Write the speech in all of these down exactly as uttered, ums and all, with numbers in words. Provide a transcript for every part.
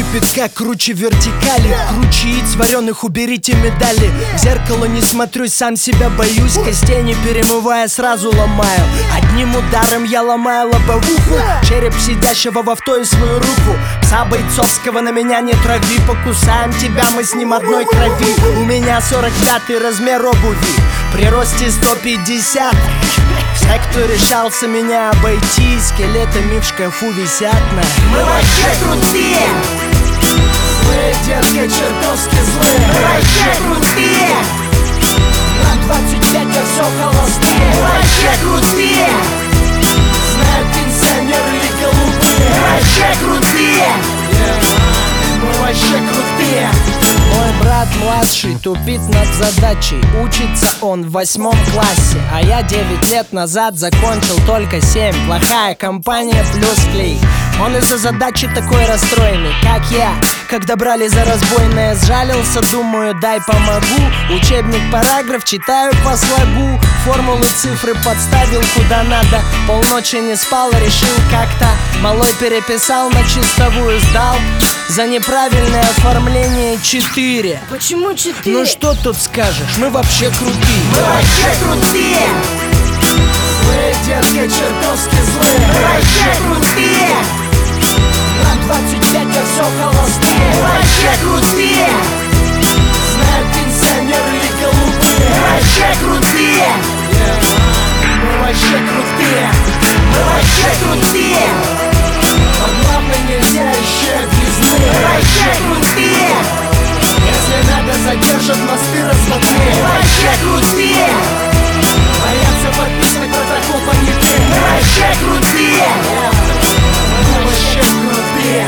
кипятка круче вертикали, круче яиц вареных, уберите медали. В зеркало не смотрюсь, сам себя боюсь. Костей не перемывая, сразу ломаю. Одним ударом я ломаю лобовуху, череп сидящего в авто и свою руку. Пса бойцовского на меня не трави, покусаем тебя мы с ним одной крови. У меня сорок пятый размер обуви, при росте сто пятьдесят. Все, кто решался меня обойти, скелетами в шкафу висят на. Мы вообще крутые, Злые, детки, чертовски злые. мы вообще крутые, На двадцать пять я все холостые. мы вообще крутые, Знают пенсионеры и голубые. мы вообще крутые. Мы вообще крутые. Мой брат младший тупит над задачей. Учится он в восьмом классе, а я девять лет назад закончил только семь. Плохая компания плюс клей. Он из-за задачи такой расстроенный, как я, когда брали за разбойное. Сжалился, думаю, дай помогу. Учебник, параграф, читаю по слогу. Формулы, цифры подставил куда надо. Полночи не спал, решил как-то. Малой переписал, на чистовую сдал. За неправильное оформление четыре. Почему четыре? Ну что тут скажешь, мы вообще крутые. Мы вообще крутые, Злые, детки, чертовски злые. мы вообще крутые, На двадцать пять я все холостые. мы вообще крутые, Знают пенсионеры и голубые. мы вообще крутые, Мы вообще крутые. мы вообще крутые, А главное, нельзя еще мы объездные. вообще крутые, Если надо, задержат мосты мы разводные. вообще крутые, Боятся подписывать протокол мы понятых. вообще крутые. Мы вообще крутые.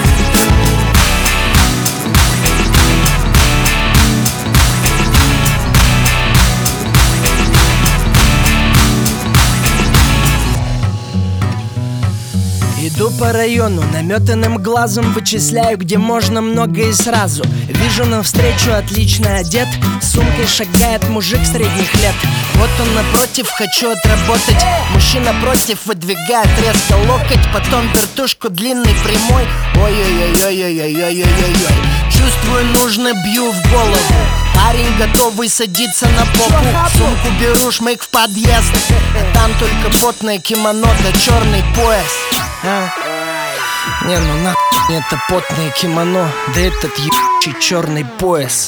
Иду по району, наметанным глазом вычисляю, где можно много и сразу. Вижу навстречу отлично одет, с сумкой шагает мужик средних лет. Вот он напротив, хочу отработать. Мужчина против выдвигает резко локоть, потом вертушку длинный прямой. Ой-ой-ой-ой-ой-ой-ой-ой-ой. Чувствую, нужно, бью в голову. Парень готовый садиться на попу. Сумку беру, шмык в подъезд, а там только потное кимоно да черный пояс. А? Не, ну нахуй это потное кимоно, да этот ебучий черный пояс.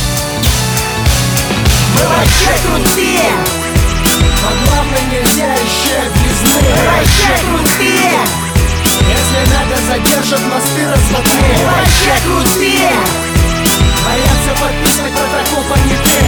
Мы вообще крутые, А главное, нельзя еще мы объездные. вообще крутые, Если надо, задержат мосты разводные. мы вообще крутые, Боятся подписывать протокол понятых.